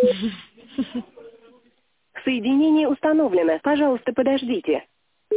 Соединение установлено. Пожалуйста, подождите.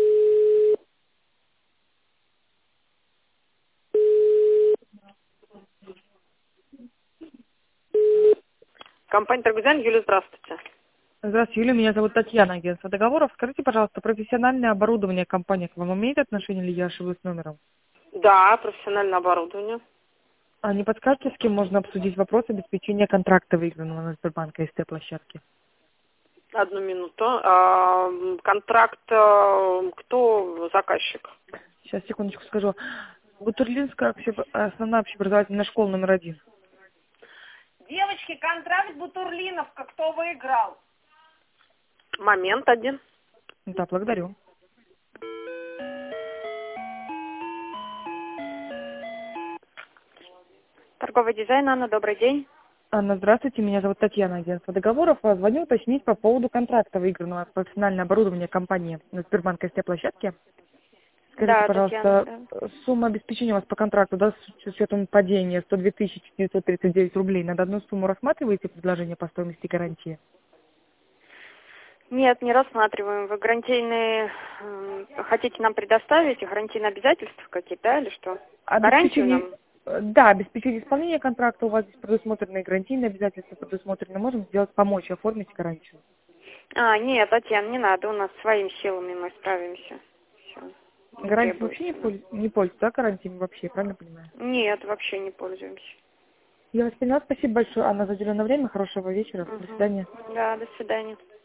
Компания «Торгузян», Юлия, здравствуйте. Здравствуйте, Юлия, меня зовут Татьяна, агентство договоров. Скажите, пожалуйста, профессиональное оборудование компания к вам имеет отношение или я ошиблась номером? Да, профессиональное оборудование. А не подскажете, с кем можно обсудить вопрос обеспечения контракта, выигранного на Сбербанка СТ-площадке? Одну минуту. Контракт, кто заказчик? Сейчас, секундочку скажу. Бутурлинская основная общеобразовательная школа номер 1. Девочки, контракт Бутурлиновка, кто выиграл? Момент один. Да, благодарю. Торговый дизайн, Анна, добрый день. Анна, здравствуйте, меня зовут Татьяна, агентство договоров. Звоню уточнить по поводу контракта, выигранного профессиональное оборудование компании на Сбербанк СТ-площадке. Скажите, Да, Татьяна, пожалуйста, да. сумма обеспечения у вас по контракту, да, с учетом падения 102 939 рублей, над одну сумму рассматриваете предложение по стоимости гарантии? Нет, не рассматриваем. Вы гарантийные хотите нам предоставить гарантийные обязательства какие-то, да, или что? Гарантию Обеспечение, нам? да, обеспечение исполнения контракта у вас здесь предусмотрены, и гарантийные обязательства предусмотрены. Можем сделать, помочь, оформить гарантию. Нет, Татьяна, не надо, у нас своими силами мы справимся. Все, не Гарантии требуется вообще нам. не пользуются, да, гарантиями вообще, правильно понимаю? Нет, вообще не пользуемся. Я вас поняла, спасибо большое, Анна, за уделенное время, хорошего вечера, до Угу. свидания. Да, до свидания.